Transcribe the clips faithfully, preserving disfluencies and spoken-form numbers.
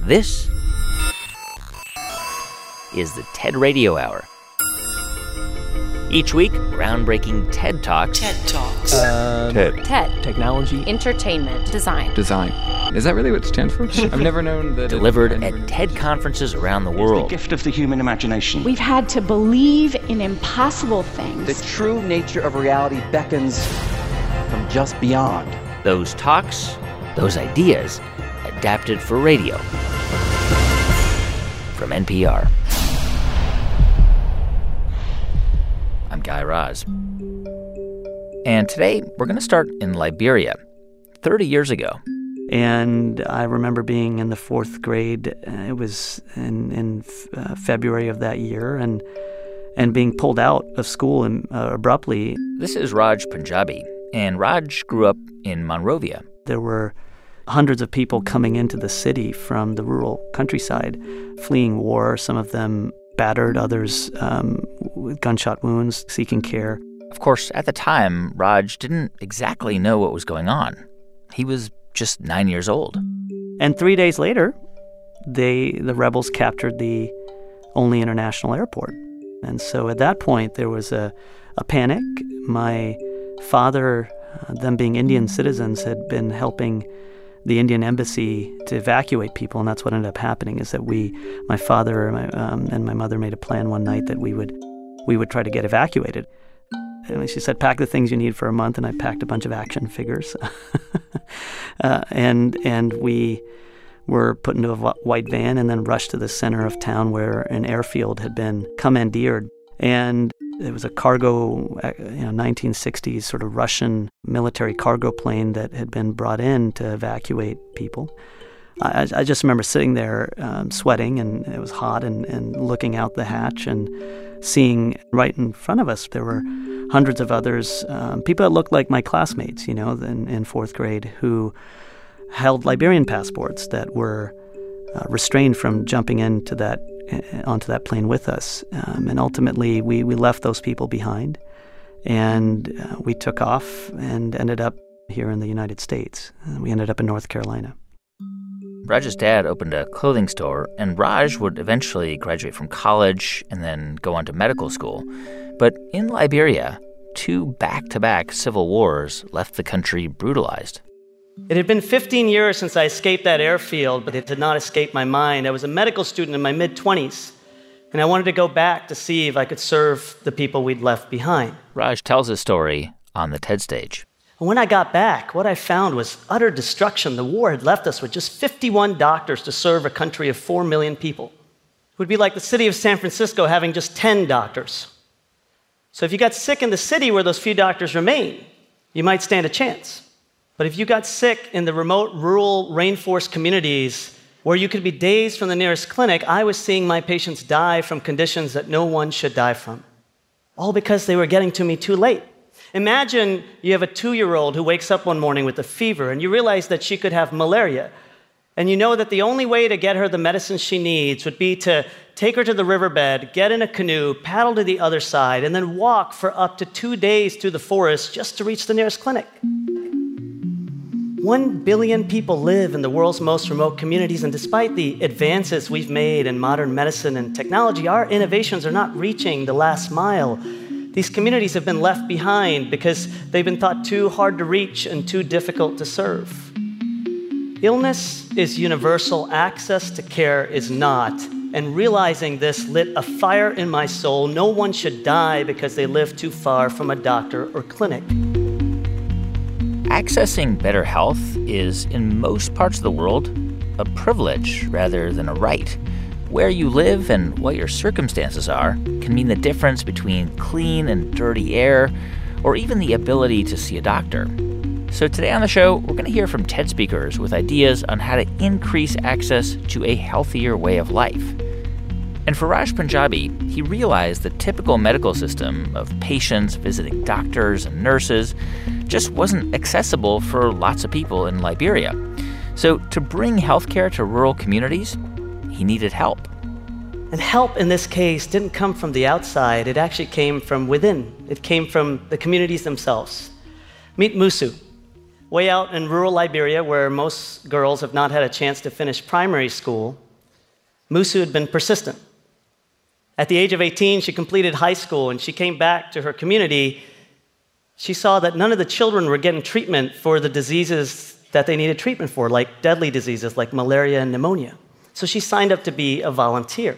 This is the TED Radio Hour. Each week, groundbreaking TED Talks. TED Talks. Uh, TED. TED. Technology. Entertainment. Design. Design. Is that really what it stands for? I've never known that. Delivered it, at TED conferences around the It's world. the gift of the human imagination. We've had to believe in impossible things. The true nature of reality beckons from just beyond. Those talks, those ideas, adapted for radio. From N P R. I'm Guy Raz. And today, we're going to start in Liberia, thirty years ago. And I remember being in the fourth grade. Uh, it was in, in uh, February of that year, and and being pulled out of school in, uh, abruptly. This is Raj Punjabi, and Raj grew up in Monrovia. There were hundreds of people coming into the city from the rural countryside, fleeing war, some of them battered, others um, with gunshot wounds, seeking care. Of course, at the time, Raj didn't exactly know what was going on. He was just nine years old. And three days later, they the rebels captured the only international airport. And so at that point, there was a, a panic. My father, uh, them being Indian citizens, had been helping the Indian embassy to evacuate people, and that's what ended up happening, is that we, my father and my, um, and my mother made a plan one night that we would we would try to get evacuated. And she said, pack the things you need for a month, and I packed a bunch of action figures. uh, and and we were put into a white van and then rushed to the center of town where an airfield had been commandeered. And it was a cargo, you know, nineteen sixties sort of Russian military cargo plane that had been brought in to evacuate people. I, I just remember sitting there um, sweating, and it was hot, and, and looking out the hatch and seeing right in front of us there were hundreds of others, um, people that looked like my classmates, you know, in, in fourth grade, who held Liberian passports that were uh, restrained from jumping into that onto that plane with us. Um, and ultimately, we, we left those people behind, and uh, we took off and ended up here in the United States. Uh, we ended up in North Carolina. Raj's dad opened a clothing store, and Raj would eventually graduate from college and then go on to medical school. But in Liberia, two back-to-back civil wars left the country brutalized. It had been fifteen years since I escaped that airfield, but it did not escape my mind. I was a medical student in my mid-twenties, and I wanted to go back to see if I could serve the people we'd left behind. Raj tells his story on the TED stage. And when I got back, what I found was utter destruction. The war had left us with just fifty-one doctors to serve a country of four million people. It would be like the city of San Francisco having just ten doctors. So if you got sick in the city where those few doctors remain, you might stand a chance. But if you got sick in the remote, rural, rainforest communities where you could be days from the nearest clinic, I was seeing my patients die from conditions that no one should die from, all because they were getting to me too late. Imagine you have a two-year-old who wakes up one morning with a fever, and you realize that she could have malaria. And you know that the only way to get her the medicine she needs would be to take her to the riverbed, get in a canoe, paddle to the other side, and then walk for up to two days through the forest just to reach the nearest clinic. One billion people live in the world's most remote communities, and despite the advances we've made in modern medicine and technology, our innovations are not reaching the last mile. These communities have been left behind because they've been thought too hard to reach and too difficult to serve. Illness is universal, access to care is not. And realizing this lit a fire in my soul. No one should die because they live too far from a doctor or clinic. Accessing better health is, in most parts of the world, a privilege rather than a right. Where you live and what your circumstances are can mean the difference between clean and dirty air, or even the ability to see a doctor. So today on the show, we're going to hear from TED speakers with ideas on how to increase access to a healthier way of life. And for Raj Punjabi, he realized the typical medical system of patients visiting doctors and nurses just wasn't accessible for lots of people in Liberia. So to bring healthcare to rural communities, he needed help. And help in this case didn't come from the outside. It actually came from within. It came from the communities themselves. Meet Musu. way out in rural Liberia, where most girls have not had a chance to finish primary school, Musu had been persistent. At the age of eighteen, she completed high school, and she came back to her community. She saw that none of the children were getting treatment for the diseases that they needed treatment for, like deadly diseases like malaria and pneumonia. So she signed up to be a volunteer.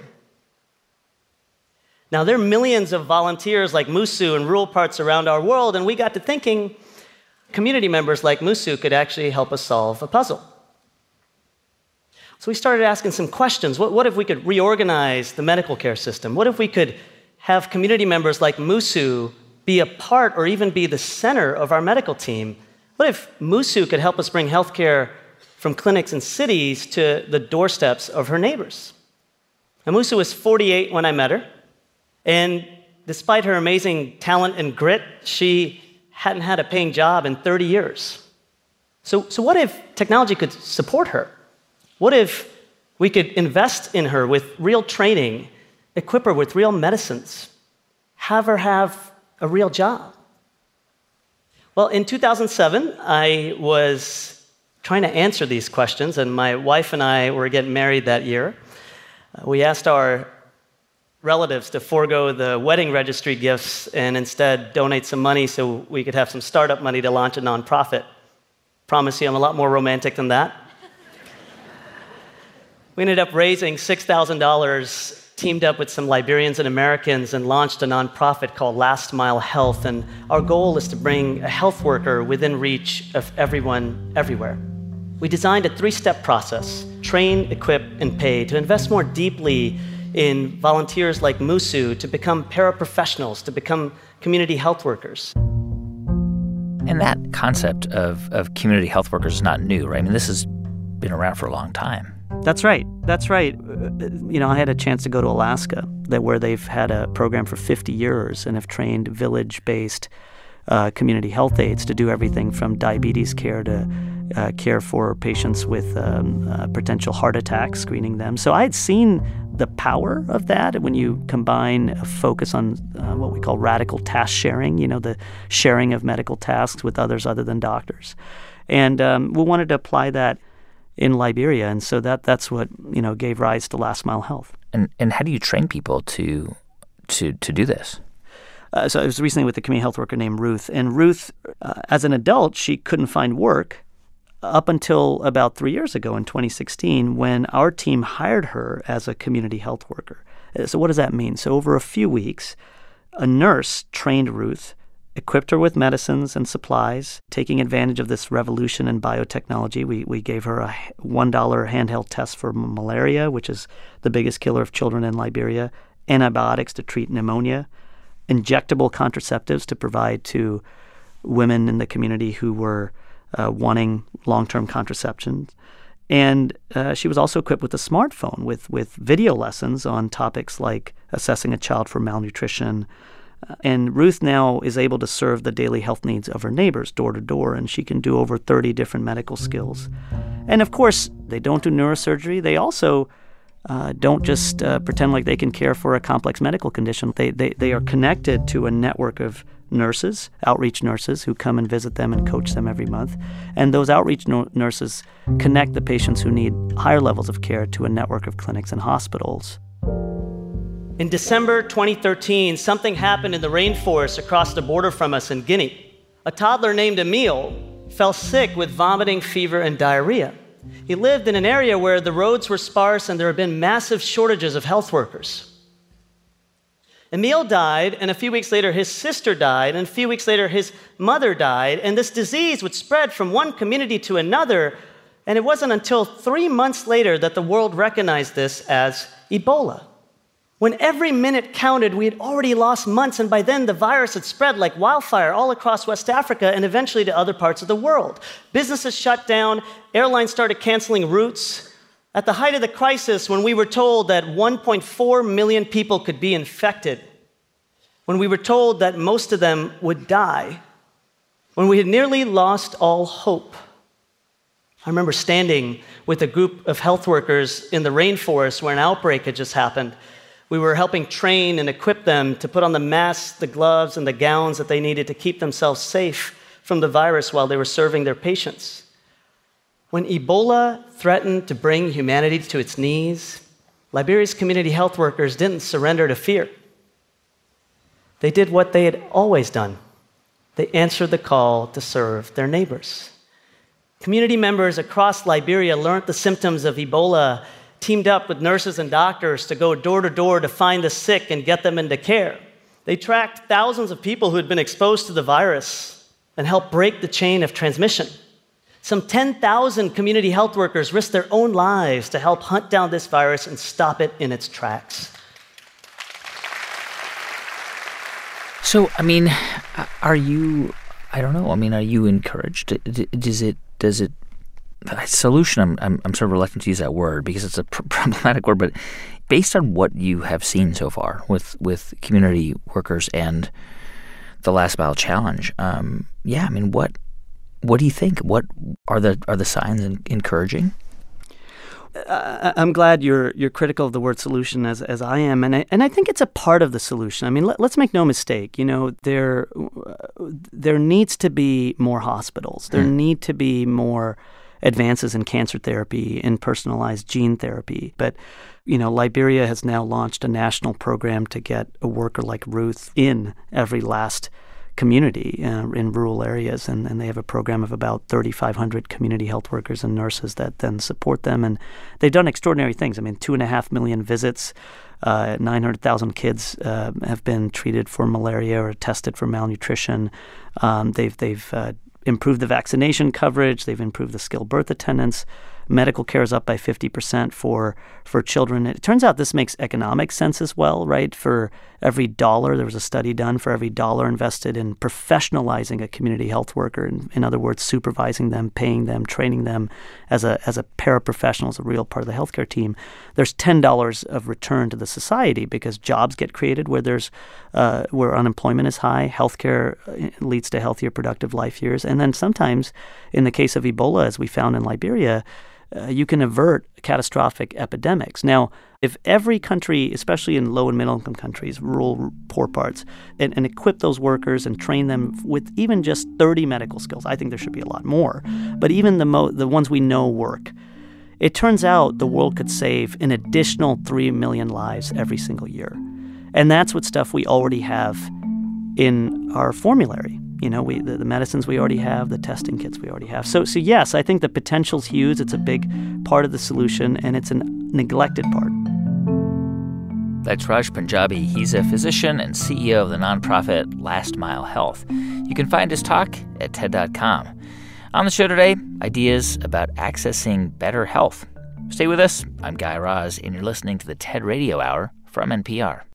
Now, there are millions of volunteers like Musu in rural parts around our world, and we got to thinking community members like Musu could actually help us solve a puzzle. So we started asking some questions. What, what if we could reorganize the medical care system? What if we could have community members like Musu be a part or even be the center of our medical team? What if Musu could help us bring healthcare from clinics in cities to the doorsteps of her neighbors? Now, Musu was forty-eight when I met her, and despite her amazing talent and grit, she hadn't had a paying job in thirty years. So, so what if technology could support her? What if we could invest in her with real training, equip her with real medicines, have her have a real job? Well, in two thousand seven, I was trying to answer these questions, and my wife and I were getting married that year. Uh, we asked our relatives to forego the wedding registry gifts and instead donate some money so we could have some startup money to launch a nonprofit. Promise you I'm a lot more romantic than that. We ended up raising six thousand dollars, teamed up with some Liberians and Americans, and launched a nonprofit called Last Mile Health. And our goal is to bring a health worker within reach of everyone, everywhere. We designed a three-step process: train, equip, and pay, to invest more deeply in volunteers like Musu to become paraprofessionals, to become community health workers. And that concept of, of community health workers is not new, right? I mean, this has been around for a long time. That's right. That's right. You know, I had a chance to go to Alaska, that where they've had a program for fifty years and have trained village-based uh, community health aides to do everything from diabetes care to uh, care for patients with um, uh, potential heart attacks, screening them. So I had seen the power of that when you combine a focus on uh, what we call radical task sharing, you know, the sharing of medical tasks with others other than doctors. And um, we wanted to apply that in Liberia, and so that that's what, you know, gave rise to Last Mile Health. And and how do you train people to to to do this? Uh, so I was recently with a community health worker named Ruth, and Ruth, uh, as an adult, she couldn't find work up until about three years ago in twenty sixteen, when our team hired her as a community health worker. So what does that mean? So over a few weeks, a nurse trained Ruth, equipped her with medicines and supplies, taking advantage of this revolution in biotechnology. We we gave her a one dollar handheld test for malaria, which is the biggest killer of children in Liberia, antibiotics to treat pneumonia, injectable contraceptives to provide to women in the community who were uh, wanting long-term contraception. And uh, she was also equipped with a smartphone with, with video lessons on topics like assessing a child for malnutrition. And Ruth now is able to serve the daily health needs of her neighbors door to door, and she can do over thirty different medical skills. And of course, they don't do neurosurgery. They also uh, don't just uh, pretend like they can care for a complex medical condition. They, they, they are connected to a network of nurses, outreach nurses, who come and visit them and coach them every month. And those outreach no- nurses connect the patients who need higher levels of care to a network of clinics and hospitals. In December twenty thirteen, something happened in the rainforest across the border from us in Guinea. A toddler named Emile fell sick with vomiting, fever, and diarrhea. He lived in an area where the roads were sparse and there had been massive shortages of health workers. Emile died, and a few weeks later his sister died, and a few weeks later his mother died, and this disease would spread from one community to another, and it wasn't until three months later that the world recognized this as Ebola. When every minute counted, we had already lost months, and by then the virus had spread like wildfire all across West Africa and eventually to other parts of the world. Businesses shut down, airlines started canceling routes. At the height of the crisis, when we were told that one point four million people could be infected, when we were told that most of them would die, when we had nearly lost all hope, I remember standing with a group of health workers in the rainforest where an outbreak had just happened. We were helping train and equip them to put on the masks, the gloves, and the gowns that they needed to keep themselves safe from the virus while they were serving their patients. When Ebola threatened to bring humanity to its knees, Liberia's community health workers didn't surrender to fear. They did what they had always done. They answered the call to serve their neighbors. Community members across Liberia learned the symptoms of Ebola, teamed up with nurses and doctors to go door to door to find the sick and get them into care. They tracked thousands of people who had been exposed to the virus and helped break the chain of transmission. Some ten thousand community health workers risked their own lives to help hunt down this virus and stop it in its tracks. So, I mean, are you, I don't know, I mean, are you encouraged? Does it, does it, solution, I'm, I'm, I'm sort of reluctant to use that word because it's a pr- problematic word, but based on what you have seen so far with, with community workers and the Last Mile Challenge, um, yeah, I mean, what, what do you think? What are the, are the signs encouraging? Uh, I'm glad you're you're critical of the word solution as as I am, and I, and I think it's a part of the solution. I mean, let, let's make no mistake. You know, there there needs to be more hospitals. There mm. need to be more advances in cancer therapy, in personalized gene therapy. But you know, Liberia has now launched a national program to get a worker like Ruth in every last community uh, in rural areas, and, and they have a program of about thirty-five hundred community health workers and nurses that then support them, and they've done extraordinary things. I mean, two and a half million visits, uh, nine hundred thousand kids uh, have been treated for malaria or tested for malnutrition. Um, they've they've uh, improved the vaccination coverage. They've improved the skilled birth attendance. Medical care is up by fifty percent for for children. It turns out this makes economic sense as well, right? For every dollar, there was a study done, for every dollar invested in professionalizing a community health worker, in, in other words, supervising them, paying them, training them as a as a paraprofessional, as a real part of the healthcare team, there's ten dollars of return to the society because jobs get created where there's uh, where unemployment is high. Healthcare leads to healthier, productive life years. And then sometimes, in the case of Ebola, as we found in Liberia, Uh, you can avert catastrophic epidemics. Now, if every country, especially in low and middle income countries, rural, poor parts, and, and equip those workers and train them with even just thirty medical skills, I think there should be a lot more, but even the mo- the ones we know work, it turns out the world could save an additional three million lives every single year. And that's what stuff we already have in our formulary. You know, we the, the medicines we already have, the testing kits we already have. So, so yes, I think the potential's huge. It's a big part of the solution, and it's a neglected part. That's Raj Panjabi. He's a physician and C E O of the nonprofit Last Mile Health. You can find his talk at T E D dot com. On the show today, ideas about accessing better health. Stay with us. I'm Guy Raz, and you're listening to the TED Radio Hour from N P R.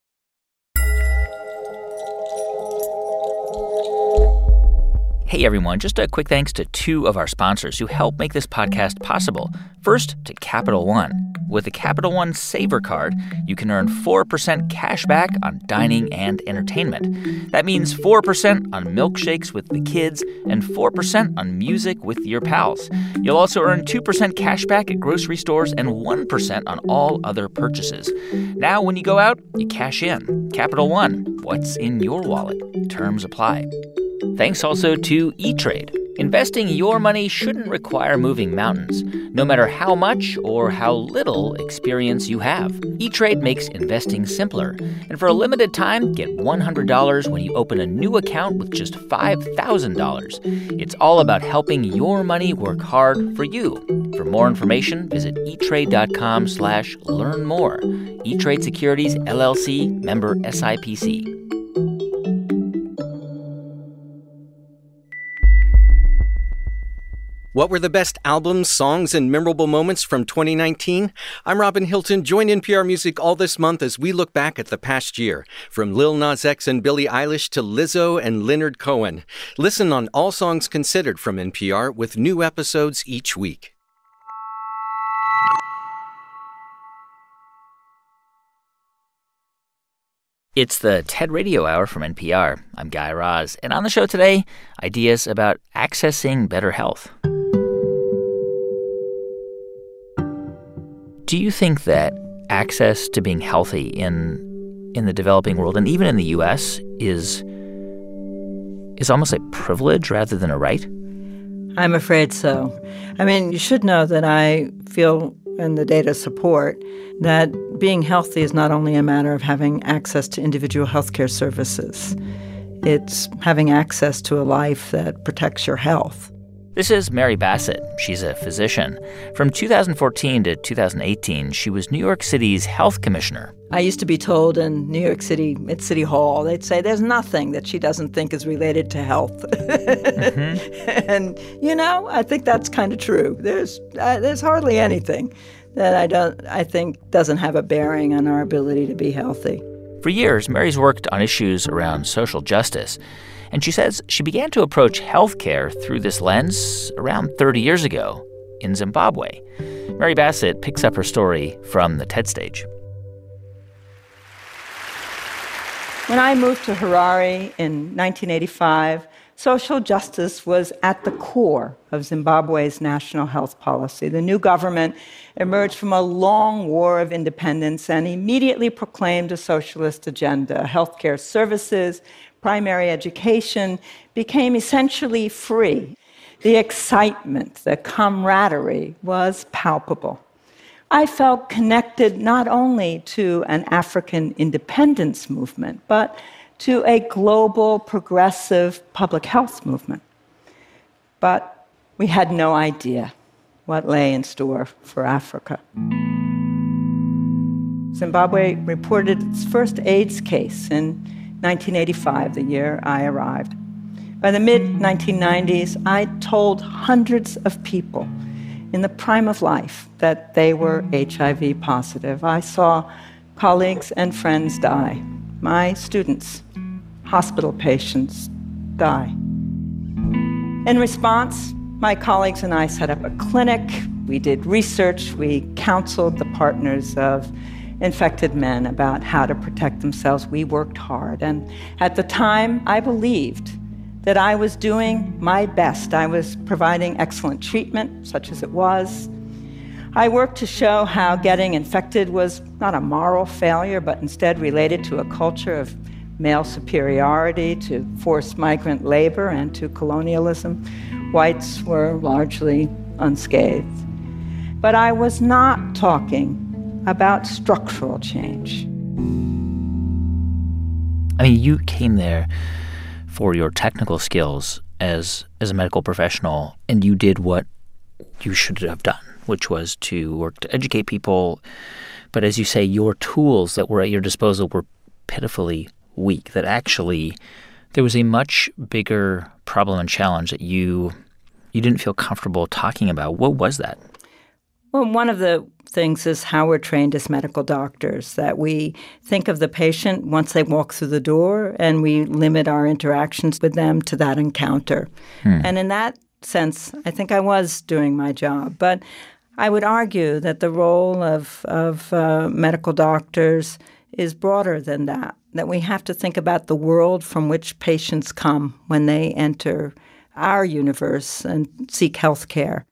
Hey everyone, just a quick thanks to two of our sponsors who help make this podcast possible. First, to Capital One. With the Capital One Saver Card, you can earn four percent cash back on dining and entertainment. That means four percent on milkshakes with the kids and four percent on music with your pals. You'll also earn two percent cash back at grocery stores and one percent on all other purchases. Now, when you go out, you cash in. Capital One, what's in your wallet? Terms apply. Thanks also to E-Trade. Investing your money shouldn't require moving mountains, no matter how much or how little experience you have. E-Trade makes investing simpler. And for a limited time, get one hundred dollars when you open a new account with just five thousand dollars. It's all about helping your money work hard for you. For more information, visit etrade.com slash learn more. E-Trade Securities, L L C, member S I P C. What were the best albums, songs, and memorable moments from twenty nineteen? I'm Robin Hilton. Join N P R Music all this month as we look back at the past year. From Lil Nas X and Billie Eilish to Lizzo and Leonard Cohen. Listen on All Songs Considered from N P R with new episodes each week. It's the TED Radio Hour from N P R. I'm Guy Raz, and on the show today, ideas about accessing better health. Do you think that access to being healthy in in the developing world and even in the U S is is almost a privilege rather than a right? I'm afraid so. I mean, you should know that I feel, and the data support, that being healthy is not only a matter of having access to individual healthcare services. It's having access to a life that protects your health. This is Mary Bassett. She's a physician. From two thousand fourteen to two thousand eighteen, she was New York City's health commissioner. I used to be told in New York City, at City Hall, they'd say there's nothing that she doesn't think is related to health. Mm-hmm. And, you know, I think that's kind of true. There's uh, there's hardly anything that I don't I think doesn't have a bearing on our ability to be healthy. For years, Mary's worked on issues around social justice. And she says she began to approach healthcare through this lens around thirty years ago in Zimbabwe. Mary Bassett picks up her story from the TED stage. When I moved to Harare in nineteen eighty-five, social justice was at the core of Zimbabwe's national health policy. The new government emerged from a long war of independence and immediately proclaimed a socialist agenda. Healthcare services, primary education became essentially free. The excitement, the camaraderie was palpable. I felt connected not only to an African independence movement, but to a global progressive public health movement. But we had no idea what lay in store for Africa. Zimbabwe reported its first AIDS case in nineteen eighty-five, the year I arrived. By the mid nineteen nineties, I told hundreds of people in the prime of life that they were H I V positive. I saw colleagues and friends die, my students, hospital patients die. In response, my colleagues and I set up a clinic. We did research. We counseled the partners of infected men about how to protect themselves. We worked hard. And at the time, I believed that I was doing my best. I was providing excellent treatment, such as it was. I worked to show how getting infected was not a moral failure, but instead related to a culture of male superiority, to forced migrant labor, and to colonialism. Whites were largely unscathed. But I was not talking about structural change. I mean, you came there for your technical skills as as a medical professional, and you did what you should have done, which was to work to educate people. But as you say, your tools that were at your disposal were pitifully weak, that actually there was a much bigger problem and challenge that you you didn't feel comfortable talking about. What was that? Well, one of the things is how we're trained as medical doctors, that we think of the patient once they walk through the door, and we limit our interactions with them to that encounter. Hmm. And in that sense, I think I was doing my job. But I would argue that the role of, of uh, medical doctors is broader than that, that we have to think about the world from which patients come when they enter our universe and seek health care.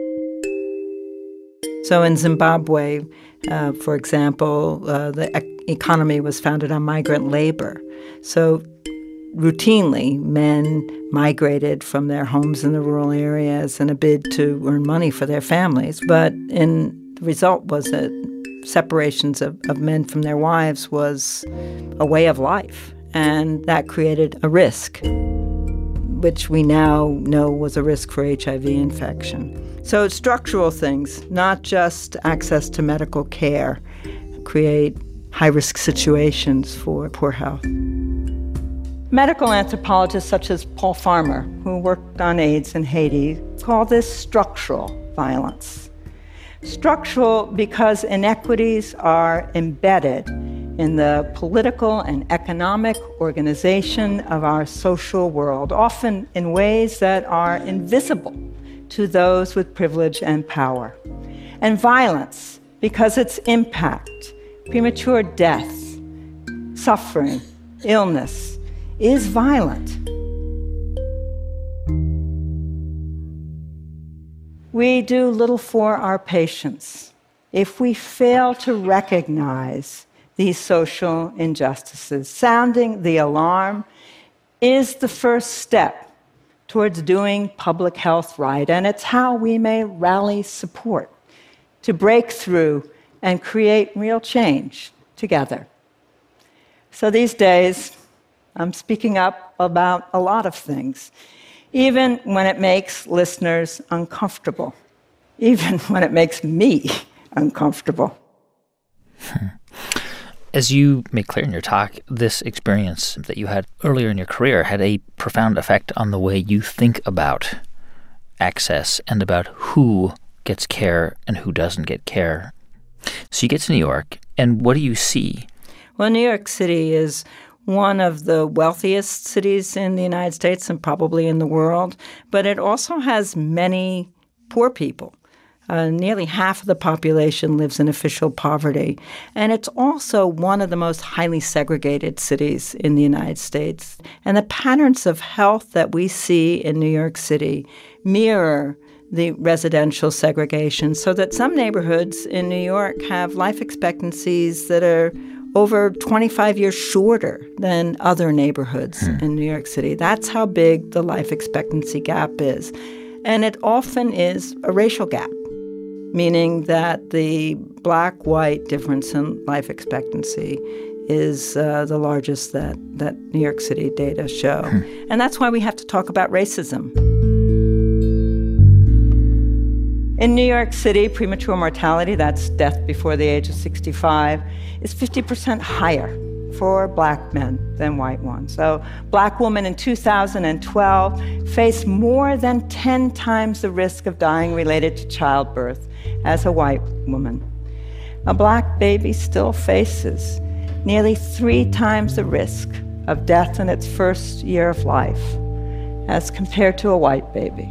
So in Zimbabwe, uh, for example, uh, the e- economy was founded on migrant labor. So routinely, men migrated from their homes in the rural areas in a bid to earn money for their families. But in, the result was that separations of, of men from their wives was a way of life. And that created a risk, which we now know was a risk for H I V infection. So structural things, not just access to medical care, create high-risk situations for poor health. Medical anthropologists such as Paul Farmer, who worked on AIDS in Haiti, call this structural violence. Structural because inequities are embedded in the political and economic organization of our social world, often in ways that are invisible to those with privilege and power. And violence because its impact, premature death, suffering, illness, is violent. We do little for our patients if we fail to recognize these social injustices. Sounding the alarm is the first step towards doing public health right, and it's how we may rally support to break through and create real change together. So these days, I'm speaking up about a lot of things, even when it makes listeners uncomfortable, even when it makes me uncomfortable. Hmm. As you make clear in your talk, this experience that you had earlier in your career had a profound effect on the way you think about access and about who gets care and who doesn't get care. So you get to New York, and what do you see? Well, New York City is one of the wealthiest cities in the United States and probably in the world, but it also has many poor people. Uh, nearly half of the population lives in official poverty. And it's also one of the most highly segregated cities in the United States. And the patterns of health that we see in New York City mirror the residential segregation, so that some neighborhoods in New York have life expectancies that are over twenty-five years shorter than other neighborhoods hmm. in New York City. That's how big the life expectancy gap is. And it often is a racial gap, meaning that the black-white difference in life expectancy is uh, the largest that, that New York City data show. Hmm. And that's why we have to talk about racism. In New York City, premature mortality, that's death before the age of sixty-five, is fifty percent higher for black men than white ones. So black women in two thousand twelve face more than ten times the risk of dying related to childbirth as a white woman. A black baby still faces nearly three times the risk of death in its first year of life as compared to a white baby.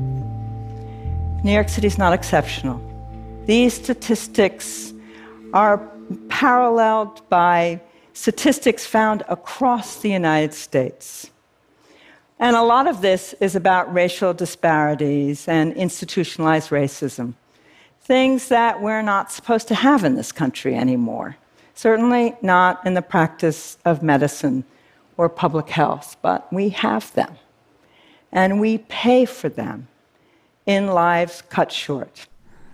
New York City is not exceptional. These statistics are paralleled by statistics found across the United States. And a lot of this is about racial disparities and institutionalized racism, things that we're not supposed to have in this country anymore, certainly not in the practice of medicine or public health, but we have them, and we pay for them in lives cut short.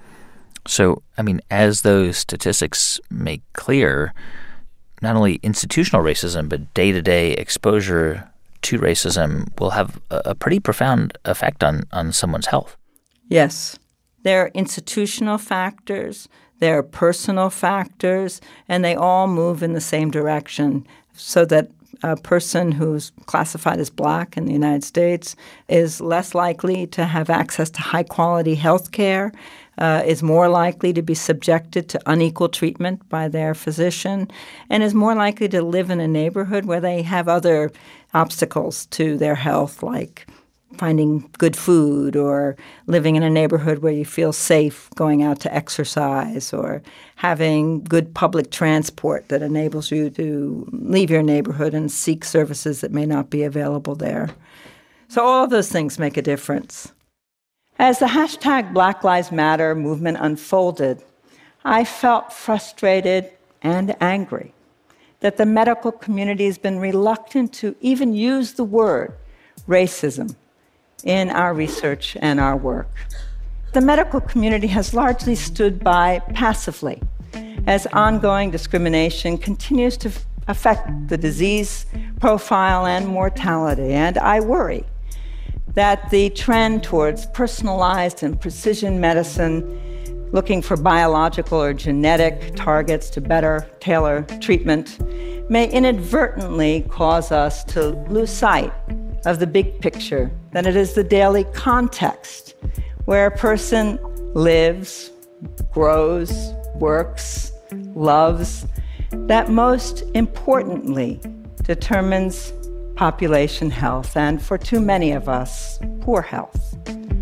So, I mean, as those statistics make clear, not only institutional racism, but day-to-day exposure to racism will have a, a pretty profound effect on, on someone's health. Yes. There are institutional factors, there are personal factors, and they all move in the same direction, so that a person who's classified as black in the United States is less likely to have access to high-quality health care, uh, is more likely to be subjected to unequal treatment by their physician, and is more likely to live in a neighborhood where they have other obstacles to their health, like finding good food, or living in a neighborhood where you feel safe going out to exercise, or having good public transport that enables you to leave your neighborhood and seek services that may not be available there. So all of those things make a difference. As the hashtag Black Lives Matter movement unfolded, I felt frustrated and angry that the medical community has been reluctant to even use the word racism in our research and our work. The medical community has largely stood by passively as ongoing discrimination continues to f- affect the disease profile and mortality. And I worry that the trend towards personalized and precision medicine, looking for biological or genetic targets to better tailor treatment, may inadvertently cause us to lose sight of the big picture, that it is the daily context where a person lives, grows, works, loves, that most importantly determines population health, and for too many of us, poor health.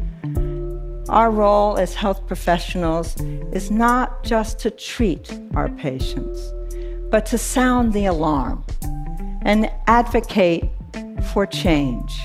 Our role as health professionals is not just to treat our patients, but to sound the alarm and advocate for change.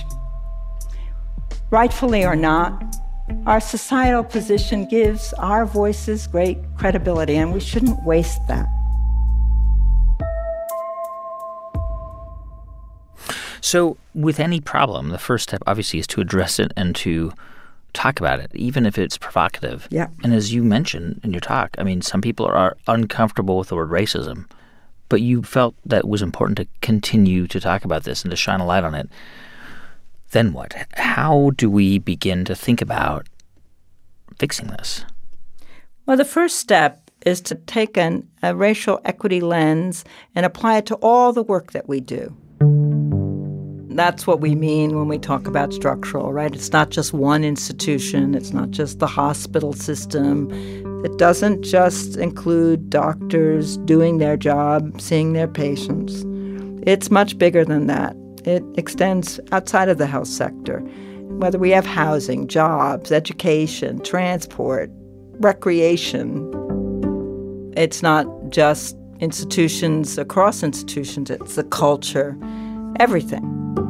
Rightfully or not, our societal position gives our voices great credibility, and we shouldn't waste that. So with any problem, the first step obviously is to address it and to talk about it, even if it's provocative. Yeah. And as you mentioned in your talk, I mean, some people are uncomfortable with the word racism, but you felt that it was important to continue to talk about this and to shine a light on it. Then what? How do we begin to think about fixing this? Well, the first step is to take an, a racial equity lens and apply it to all the work that we do. That's what we mean when we talk about structural, right? It's not just one institution. It's not just the hospital system. It doesn't just include doctors doing their job, seeing their patients. It's much bigger than that. It extends outside of the health sector, whether we have housing, jobs, education, transport, recreation. It's not just institutions across institutions. It's the culture, everything.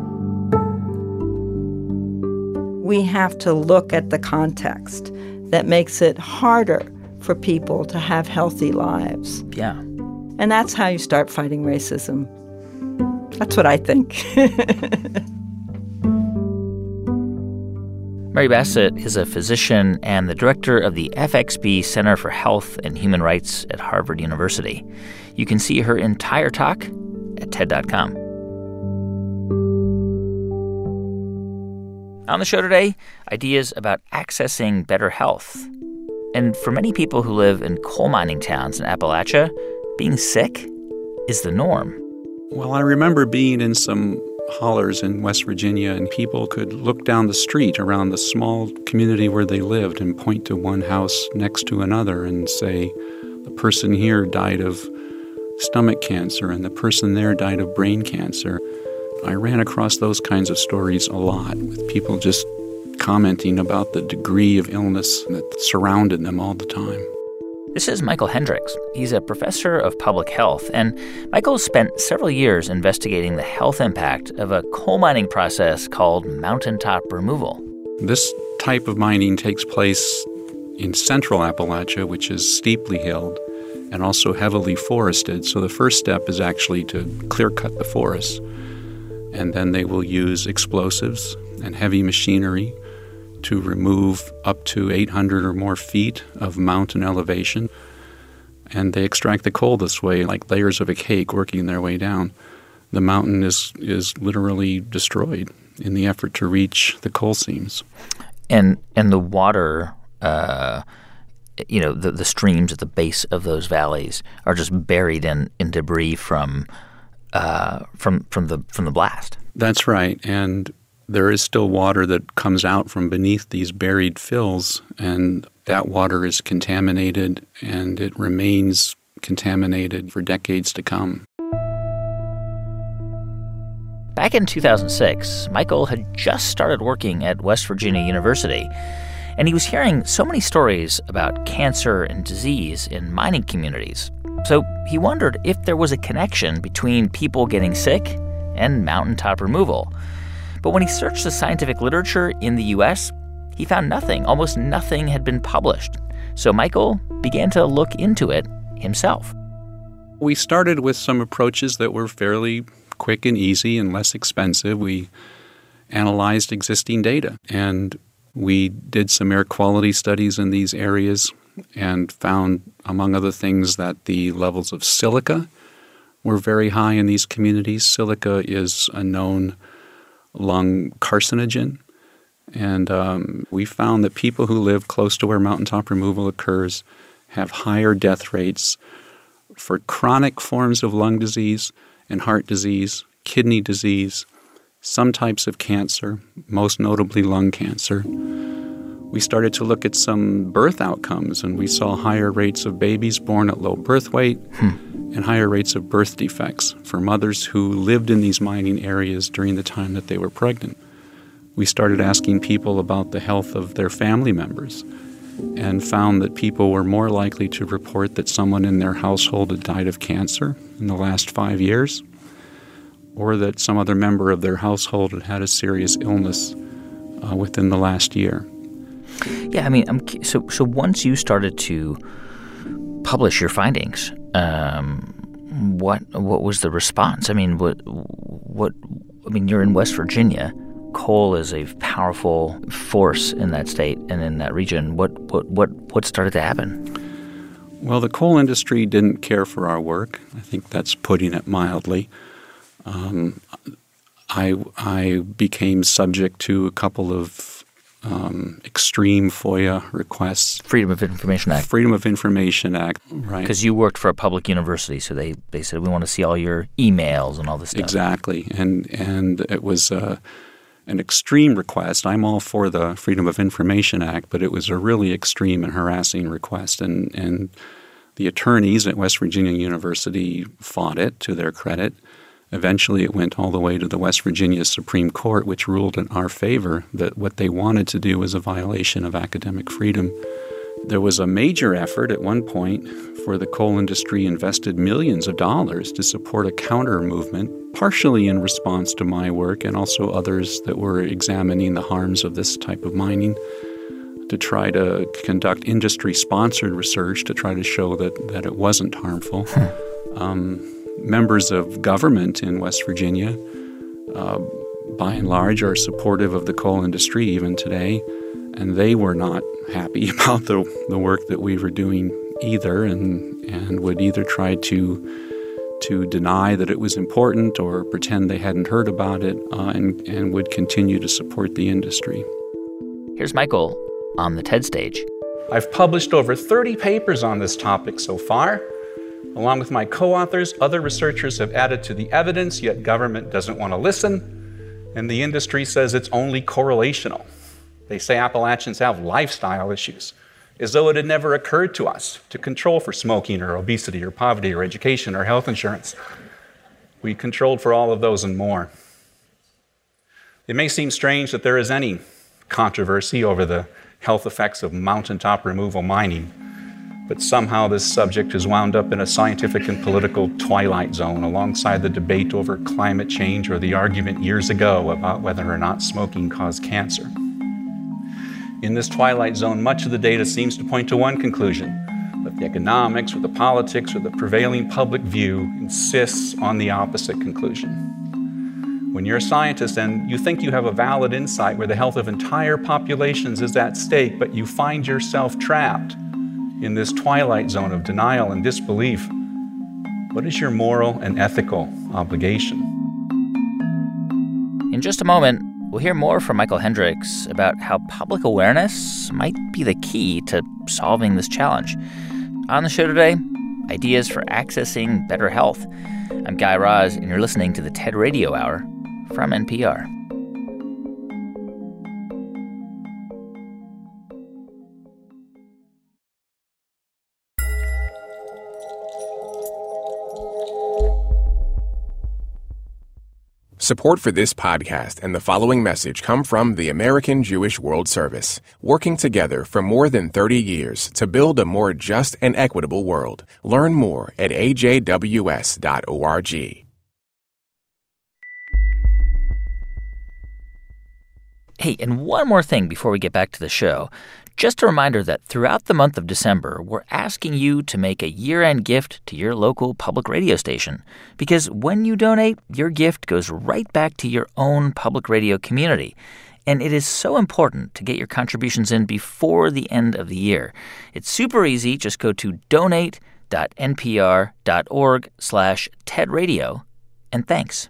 We have to look at the context that makes it harder for people to have healthy lives. Yeah. And that's how you start fighting racism. That's what I think. Mary Bassett is a physician and the director of the F X B Center for Health and Human Rights at Harvard University. You can see her entire talk at T E D dot com. On the show today, ideas about accessing better health. And for many people who live in coal mining towns in Appalachia, being sick is the norm. Well, I remember being in some hollers in West Virginia, and people could look down the street around the small community where they lived and point to one house next to another and say, the person here died of stomach cancer and the person there died of brain cancer. I ran across those kinds of stories a lot, with people just commenting about the degree of illness that surrounded them all the time. This is Michael Hendricks. He's a professor of public health, and Michael spent several years investigating the health impact of a coal mining process called mountaintop removal. This type of mining takes place in central Appalachia, which is steeply hilled and also heavily forested. So the first step is actually to clear cut the forest. And then they will use explosives and heavy machinery to remove up to eight hundred or more feet of mountain elevation. And they extract the coal this way, like layers of a cake working their way down. The mountain is, is literally destroyed in the effort to reach the coal seams. And and the water, uh, you know, the, the streams at the base of those valleys are just buried in, in debris from uh, from from the from the blast. That's right. And there is still water that comes out from beneath these buried fills, and that water is contaminated, and it remains contaminated for decades to come. Back in two thousand six, Michael had just started working at West Virginia University, and he was hearing so many stories about cancer and disease in mining communities. So he wondered if there was a connection between people getting sick and mountaintop removal. But when he searched the scientific literature in the U S, he found nothing. Almost nothing had been published. So Michael began to look into it himself. We started with some approaches that were fairly quick and easy and less expensive. We analyzed existing data, and we did some air quality studies in these areas and found, among other things, that the levels of silica were very high in these communities. Silica is a known lung carcinogen, and um, we found that people who live close to where mountaintop removal occurs have higher death rates for chronic forms of lung disease and heart disease, kidney disease, some types of cancer, most notably lung cancer. We started to look at some birth outcomes, and we saw higher rates of babies born at low birth weight hmm. and higher rates of birth defects for mothers who lived in these mining areas during the time that they were pregnant. We started asking people about the health of their family members and found that people were more likely to report that someone in their household had died of cancer in the last five years, or that some other member of their household had had a serious illness uh, within the last year. Yeah, I mean, I'm, so so once you started to publish your findings, um, what what was the response? I mean, what what mean, you're in West Virginia. Coal is a powerful force in that state and in that region. What what what what started to happen? Well, the coal industry didn't care for our work. I think that's putting it mildly. Um, I I became subject to a couple of um, extreme FOIA requests. Freedom of Information Act. Freedom of Information Act, right. Because you worked for a public university, so they, they said, we want to see all your emails and all this stuff. Exactly. And, and it was uh, an extreme request. I'm all for the Freedom of Information Act, but it was a really extreme and harassing request. And, and the attorneys at West Virginia University fought it, to their credit. Eventually, it went all the way to the West Virginia Supreme Court, which ruled in our favor that what they wanted to do was a violation of academic freedom. There was a major effort at one point for the coal industry invested millions of dollars to support a counter movement, partially in response to my work and also others that were examining the harms of this type of mining, to try to conduct industry-sponsored research to try to show that, that it wasn't harmful. um, Members of government in West Virginia, uh, by and large, are supportive of the coal industry even today, and they were not happy about the, the work that we were doing either, and and would either try to to deny that it was important or pretend they hadn't heard about it, uh, and, and would continue to support the industry. Here's Michael on the TED stage. I've published over thirty papers on this topic so far. Along with my co-authors, other researchers have added to the evidence, yet government doesn't want to listen, and the industry says it's only correlational. They say Appalachians have lifestyle issues, as though it had never occurred to us to control for smoking or obesity or poverty or education or health insurance. We controlled for all of those and more. It may seem strange that there is any controversy over the health effects of mountaintop removal mining, but somehow this subject has wound up in a scientific and political twilight zone alongside the debate over climate change or the argument years ago about whether or not smoking caused cancer. In this twilight zone, much of the data seems to point to one conclusion, but the economics or the politics or the prevailing public view insists on the opposite conclusion. When you're a scientist and you think you have a valid insight where the health of entire populations is at stake, but you find yourself trapped in this twilight zone of denial and disbelief, what is your moral and ethical obligation? In just a moment, we'll hear more from Michael Hendricks about how public awareness might be the key to solving this challenge. On the show today, ideas for accessing better health. I'm Guy Raz, and you're listening to the TED Radio Hour from N P R. Support for this podcast and the following message come from the American Jewish World Service, working together for more than thirty years to build a more just and equitable world. Learn more at a j w s dot org. Hey, and one more thing before we get back to the show. Just a reminder that throughout the month of December, we're asking you to make a year-end gift to your local public radio station. Because when you donate, your gift goes right back to your own public radio community. And it is so important to get your contributions in before the end of the year. It's super easy. Just go to donate.npr.org slash TEDradio. And thanks.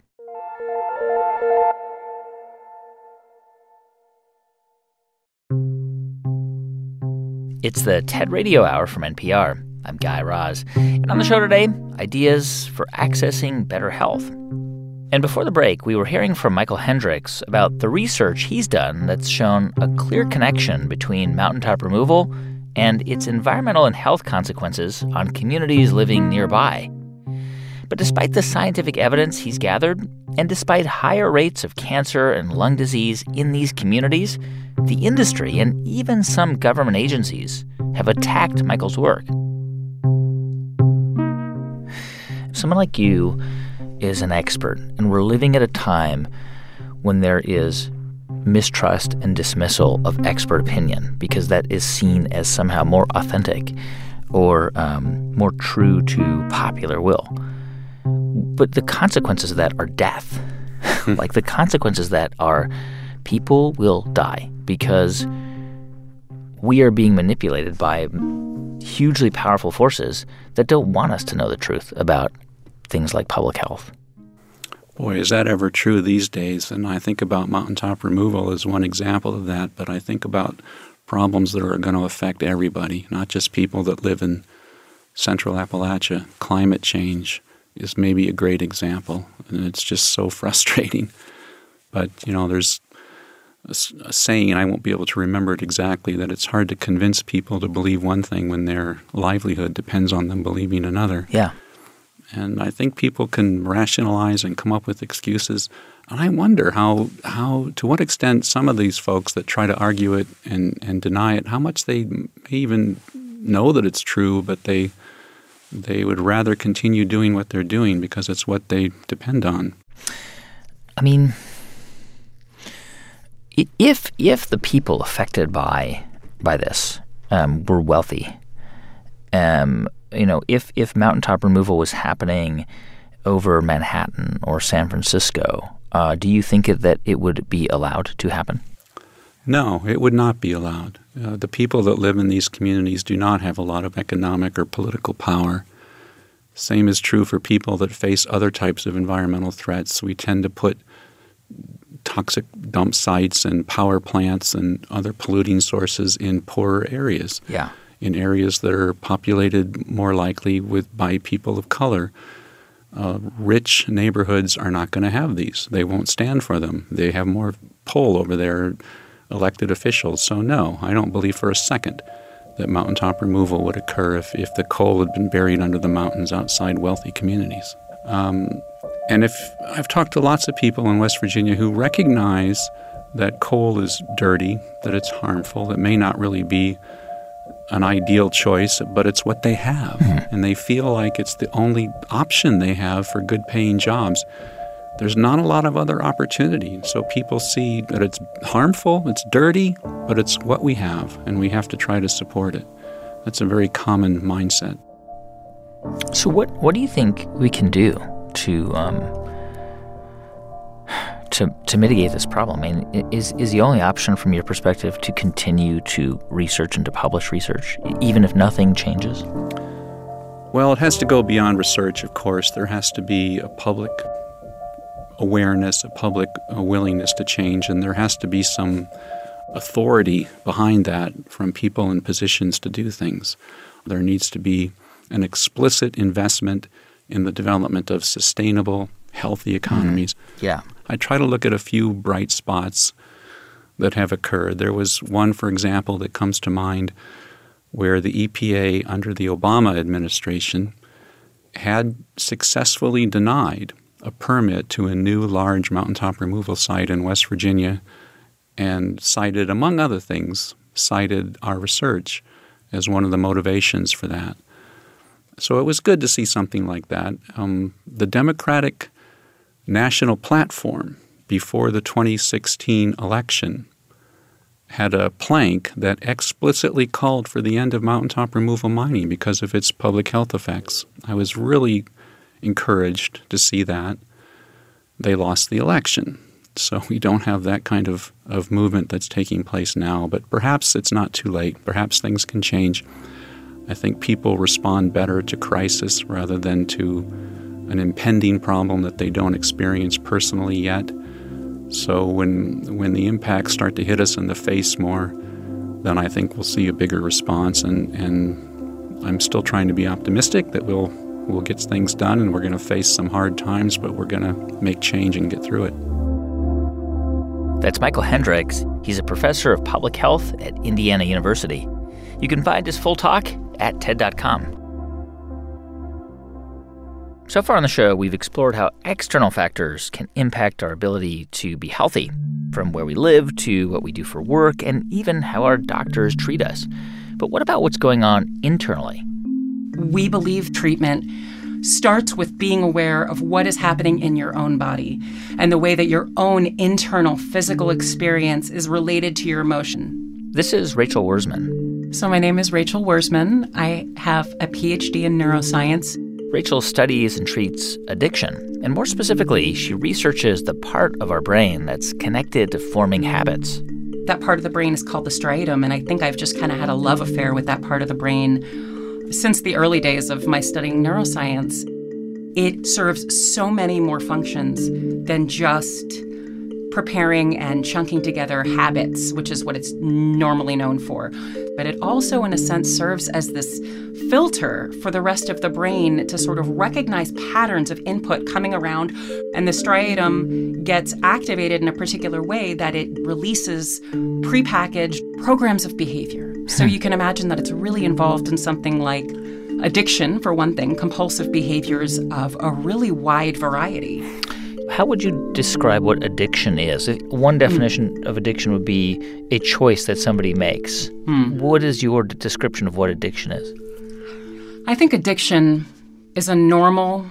It's the TED Radio Hour from N P R. I'm Guy Raz. And on the show today, ideas for accessing better health. And before the break, we were hearing from Michael Hendricks about the research he's done that's shown a clear connection between mountaintop removal and its environmental and health consequences on communities living nearby. But despite the scientific evidence he's gathered, and despite higher rates of cancer and lung disease in these communities, the industry and even some government agencies have attacked Michael's work. Someone like you is an expert, and we're living at a time when there is mistrust and dismissal of expert opinion because that is seen as somehow more authentic or um, more true to popular will. But the consequences of that are death. like the consequences that are people will die because we are being manipulated by hugely powerful forces that don't want us to know the truth about things like public health. Boy, is that ever true these days? And I think about mountaintop removal as one example of that, but I think about problems that are going to affect everybody, not just people that live in central Appalachia. Climate change is maybe a great example, and it's just so frustrating. But, you know, there's a, a saying, and I won't be able to remember it exactly, that it's hard to convince people to believe one thing when their livelihood depends on them believing another. Yeah. And I think people can rationalize and come up with excuses. And I wonder how, how to what extent some of these folks that try to argue it and, and deny it, how much they may even know that it's true, but they they would rather continue doing what they're doing because it's what they depend on. I mean, if if the people affected by by this um, were wealthy, um, you know, if if mountaintop removal was happening over Manhattan or San Francisco, uh, do you think that it would be allowed to happen? No, it would not be allowed. Uh, the people that live in these communities do not have a lot of economic or political power. Same is true for people that face other types of environmental threats. We tend to put toxic dump sites and power plants and other polluting sources in poorer areas. Yeah. In areas that are populated more likely with by people of color. Uh, rich neighborhoods are not going to have these. They won't stand for them. They have more pull over their elected officials. So no, I don't believe for a second that mountaintop removal would occur if, if the coal had been buried under the mountains outside wealthy communities. Um, and if I've talked to lots of people in West Virginia who recognize that coal is dirty, that it's harmful, that may not really be an ideal choice, but it's what they have. Mm-hmm. And they feel like it's the only option they have for good-paying jobs. There's not a lot of other opportunity. So people see that it's harmful, it's dirty, but it's what we have, and we have to try to support it. That's a very common mindset. So what, what do you think we can do to um, to to mitigate this problem? I mean, is is the only option from your perspective to continue to research and to publish research, even if nothing changes? Well, it has to go beyond research, of course. There has to be a public awareness, a public uh, willingness to change, and there has to be some authority behind that from people in positions to do things. There needs to be an explicit investment in the development of sustainable, healthy economies. Mm. Yeah. I try to look at a few bright spots that have occurred. There was one, for example, that comes to mind where the E P A under the Obama administration had successfully denied a permit to a new large mountaintop removal site in West Virginia and cited, among other things, cited our research as one of the motivations for that. So it was good to see something like that. Um, the Democratic National Platform before the twenty sixteen election had a plank that explicitly called for the end of mountaintop removal mining because of its public health effects. I was really encouraged to see that. They lost the election. So we don't have that kind of, of movement that's taking place now. But perhaps it's not too late. Perhaps things can change. I think people respond better to crisis rather than to an impending problem that they don't experience personally yet. So when when the impacts start to hit us in the face more, then I think we'll see a bigger response. And, and I'm still trying to be optimistic that we'll we'll get things done, and we're going to face some hard times, but we're going to make change and get through it. That's Michael Hendricks. He's a professor of public health at Indiana University. You can find his full talk at T E D dot com. So far on the show, we've explored how external factors can impact our ability to be healthy, from where we live to what we do for work, and even how our doctors treat us. But what about what's going on internally? We believe treatment starts with being aware of what is happening in your own body and the way that your own internal physical experience is related to your emotion. This is Rachel Wurzman. So my name is Rachel Wurzman. I have a P H D in neuroscience. Rachel studies and treats addiction. And more specifically, she researches the part of our brain that's connected to forming habits. That part of the brain is called the striatum, and I think I've just kind of had a love affair with that part of the brain since the early days of my studying neuroscience. It serves so many more functions than just preparing and chunking together habits, which is what it's normally known for. But it also, in a sense, serves as this filter for the rest of the brain to sort of recognize patterns of input coming around. And the striatum gets activated in a particular way that it releases prepackaged programs of behavior. So you can imagine that it's really involved in something like addiction, for one thing, compulsive behaviors of a really wide variety. How would you describe what addiction is? One definition mm. of addiction would be a choice that somebody makes. Mm. What is your description of what addiction is? I think addiction is a normal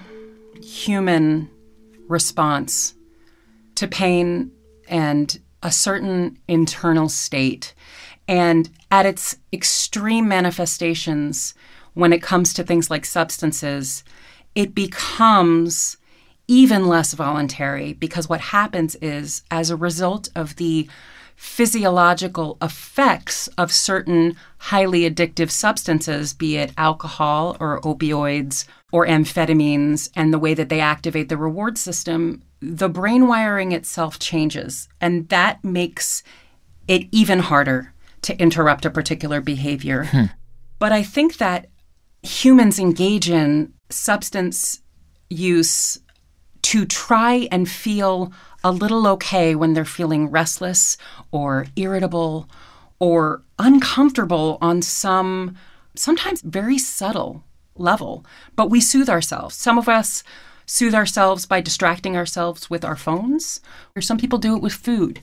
human response to pain and a certain internal state. And at its extreme manifestations, when it comes to things like substances, it becomes even less voluntary, because what happens is, as a result of the physiological effects of certain highly addictive substances, be it alcohol or opioids or amphetamines, and the way that they activate the reward system, the brain wiring itself changes. And that makes it even harder to interrupt a particular behavior. Hmm. But I think that humans engage in substance use to try and feel a little okay when they're feeling restless or irritable or uncomfortable on some sometimes very subtle level. But we soothe ourselves. Some of us soothe ourselves by distracting ourselves with our phones, or some people do it with food.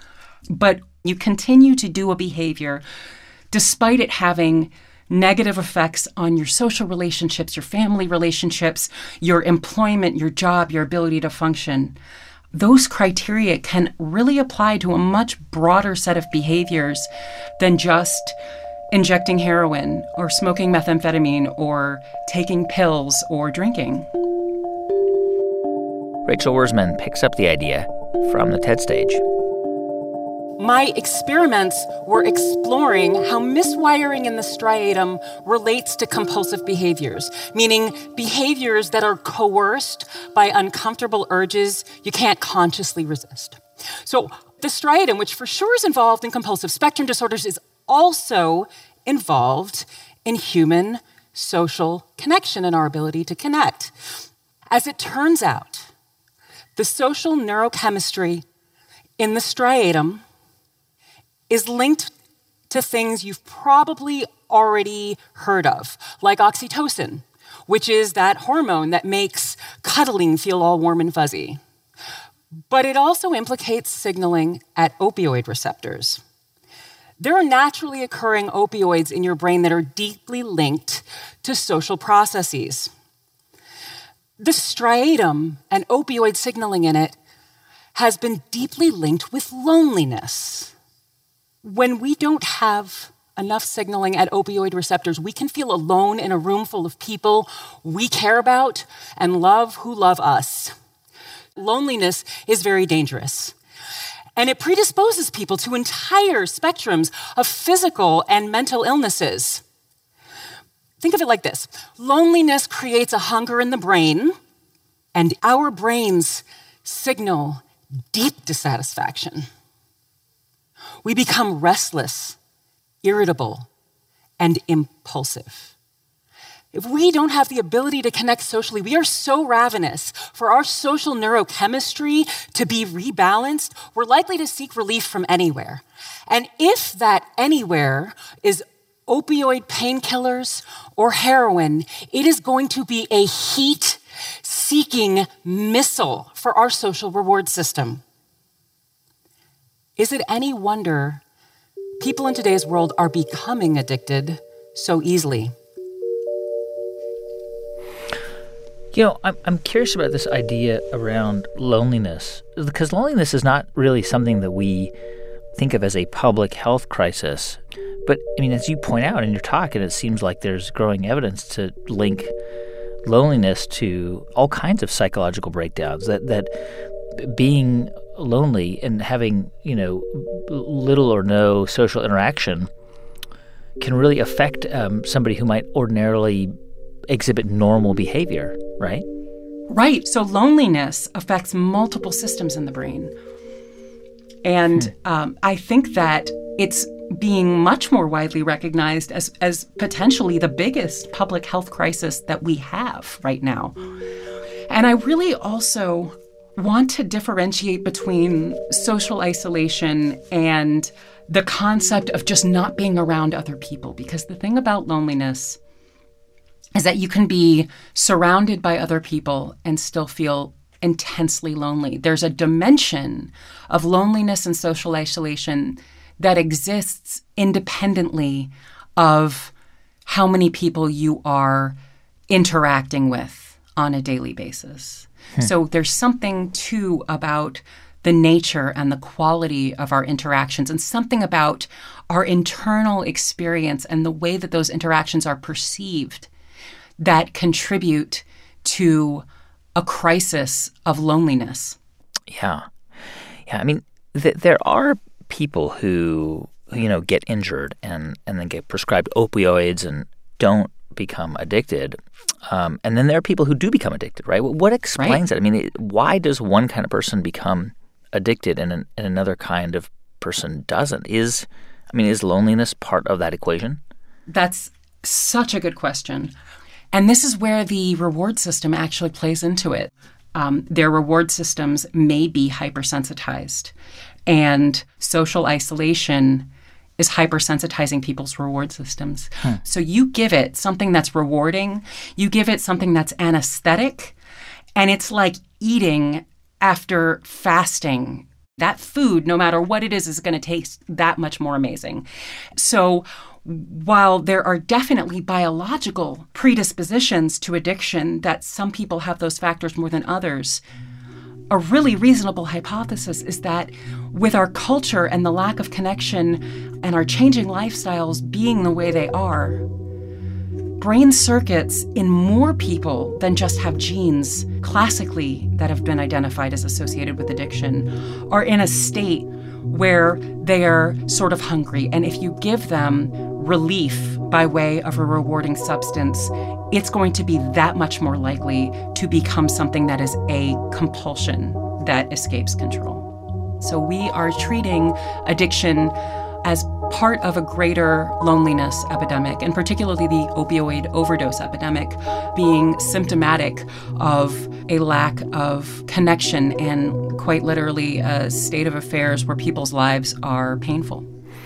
But you continue to do a behavior despite it having negative effects on your social relationships, your family relationships, your employment, your job, your ability to function. Those criteria can really apply to a much broader set of behaviors than just injecting heroin or smoking methamphetamine or taking pills or drinking. Rachel Wurzman picks up the idea from the TED stage. My experiments were exploring how miswiring in the striatum relates to compulsive behaviors, meaning behaviors that are coerced by uncomfortable urges you can't consciously resist. So the striatum, which for sure is involved in compulsive spectrum disorders, is also involved in human social connection and our ability to connect. As it turns out, the social neurochemistry in the striatum is linked to things you've probably already heard of, like oxytocin, which is that hormone that makes cuddling feel all warm and fuzzy. But it also implicates signaling at opioid receptors. There are naturally occurring opioids in your brain that are deeply linked to social processes. The striatum and opioid signaling in it has been deeply linked with loneliness. When we don't have enough signaling at opioid receptors, we can feel alone in a room full of people we care about and love who love us. Loneliness is very dangerous, and it predisposes people to entire spectrums of physical and mental illnesses. Think of it like this. Loneliness creates a hunger in the brain, and our brains signal deep dissatisfaction. We become restless, irritable, and impulsive. If we don't have the ability to connect socially, we are so ravenous for our social neurochemistry to be rebalanced, we're likely to seek relief from anywhere. And if that anywhere is opioid painkillers or heroin, it is going to be a heat-seeking missile for our social reward system. Is it any wonder people in today's world are becoming addicted so easily? You know, I'm I'm curious about this idea around loneliness, because loneliness is not really something that we think of as a public health crisis. But, I mean, as you point out in your talk, and it seems like there's growing evidence to link loneliness to all kinds of psychological breakdowns, that that being lonely and having, you know, little or no social interaction can really affect um, somebody who might ordinarily exhibit normal behavior, right? Right. So loneliness affects multiple systems in the brain. And hmm. um, I think that it's being much more widely recognized as, as potentially the biggest public health crisis that we have right now. And I really also want to differentiate between social isolation and the concept of just not being around other people. Because the thing about loneliness is that you can be surrounded by other people and still feel intensely lonely. There's a dimension of loneliness and social isolation that exists independently of how many people you are interacting with on a daily basis. Hmm. So there's something, too, about the nature and the quality of our interactions, and something about our internal experience and the way that those interactions are perceived that contribute to a crisis of loneliness. Yeah. Yeah, I mean, th- there are people who, you know, get injured and, and then get prescribed opioids and don't become addicted. Um, and then there are people who do become addicted, right? What explains right. that? I mean, it, why does one kind of person become addicted and, an, and another kind of person doesn't? Is, I mean, is loneliness part of that equation? That's such a good question. And this is where the reward system actually plays into it. Um, their reward systems may be hypersensitized. And social isolation is hypersensitizing people's reward systems. Hmm. So you give it something that's rewarding, you give it something that's anesthetic, and it's like eating after fasting. That food, no matter what it is, is going to taste that much more amazing. So while there are definitely biological predispositions to addiction, that some people have those factors more than others, a really reasonable hypothesis is that with our culture and the lack of connection and our changing lifestyles being the way they are, brain circuits in more people than just have genes classically that have been identified as associated with addiction are in a state where they are sort of hungry. And if you give them relief by way of a rewarding substance, it's going to be that much more likely to become something that is a compulsion that escapes control. So we are treating addiction as part of a greater loneliness epidemic, and particularly the opioid overdose epidemic being symptomatic of a lack of connection and quite literally a state of affairs where people's lives are painful.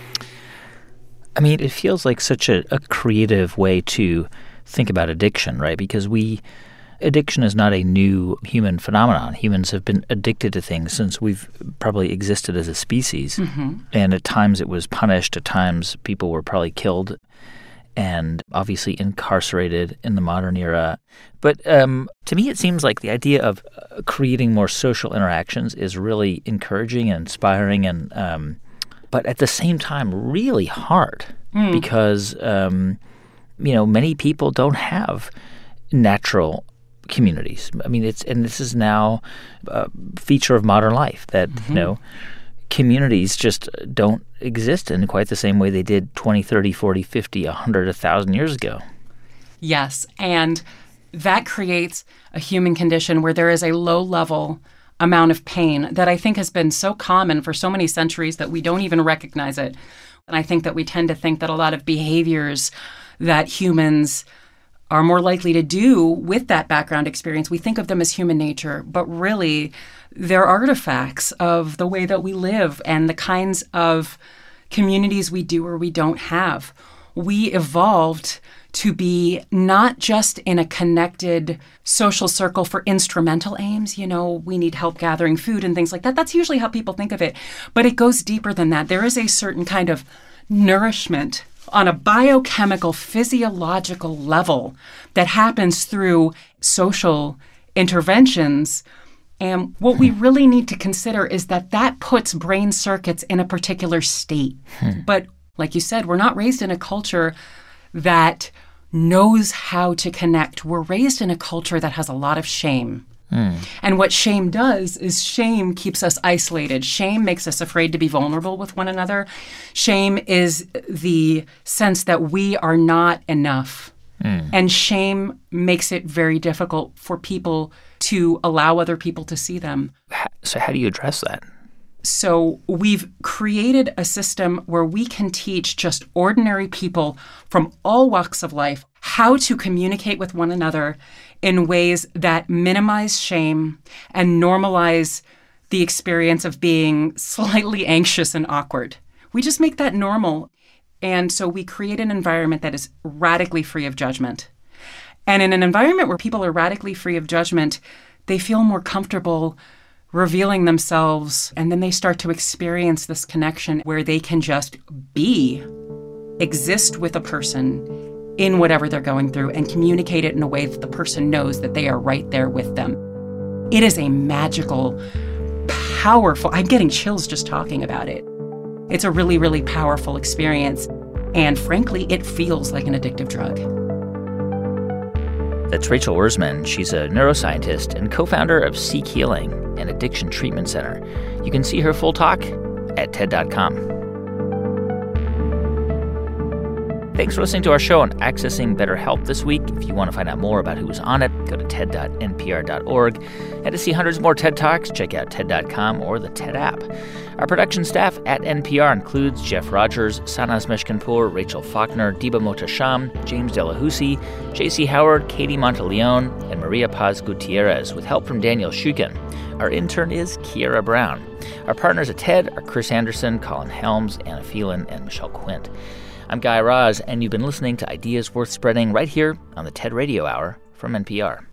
I mean, it feels like such a, a creative way to think about addiction, right? Because we, addiction is not a new human phenomenon. Humans have been addicted to things since we've probably existed as a species. Mm-hmm. And at times it was punished. At times people were probably killed and obviously incarcerated in the modern era. But um, to me, it seems like the idea of uh, creating more social interactions is really encouraging and inspiring, and um, but at the same time really hard mm. because, um, you know, many people don't have natural communities. I mean, it's and this is now a feature of modern life that, mm-hmm. you know, communities just don't exist in quite the same way they did twenty, thirty, forty, fifty, one hundred, one thousand years ago. Yes, and that creates a human condition where there is a low-level amount of pain that I think has been so common for so many centuries that we don't even recognize it. And I think that we tend to think that a lot of behaviors that humans are more likely to do with that background experience, we think of them as human nature, but really they're artifacts of the way that we live and the kinds of communities we do or we don't have. We evolved to be not just in a connected social circle for instrumental aims. You know, we need help gathering food and things like that. That's usually how people think of it. But it goes deeper than that. There is a certain kind of nourishment on a biochemical, physiological level that happens through social interventions. And what we really need to consider is that that puts brain circuits in a particular state. Hmm. But like you said, we're not raised in a culture that knows how to connect. We're raised in a culture that has a lot of shame. Mm. And what shame does is shame keeps us isolated. Shame makes us afraid to be vulnerable with one another. Shame is the sense that we are not enough. Mm. And shame makes it very difficult for people to allow other people to see them. So how do you address that? So we've created a system where we can teach just ordinary people from all walks of life how to communicate with one another in ways that minimize shame and normalize the experience of being slightly anxious and awkward. We just make that normal. And so we create an environment that is radically free of judgment. And in an environment where people are radically free of judgment, they feel more comfortable revealing themselves, and then they start to experience this connection where they can just be, exist with a person in whatever they're going through and communicate it in a way that the person knows that they are right there with them. It is a magical, powerful, I'm getting chills just talking about it. It's a really, really powerful experience. And frankly, it feels like an addictive drug. That's Rachel Wurzman. She's a neuroscientist and co-founder of Seek Healing, an addiction treatment center. You can see her full talk at T E D dot com. Thanks for listening to our show on accessing better help this week. If you want to find out more about who was on it, go to T E D dot N P R dot org. And to see hundreds more TED Talks, check out T E D dot com or the TED app. Our production staff at N P R includes Jeff Rogers, Sanaz Meshkinpour, Rachel Faulkner, Diba Mohtasham, James Delahousie, J C Howard, Katie Monteleone, and Maria Paz Gutierrez, with help from Daniel Shukin. Our intern is Kiera Brown. Our partners at TED are Chris Anderson, Colin Helms, Anna Phelan, and Michelle Quint. I'm Guy Raz, and you've been listening to Ideas Worth Spreading right here on the TED Radio Hour from N P R.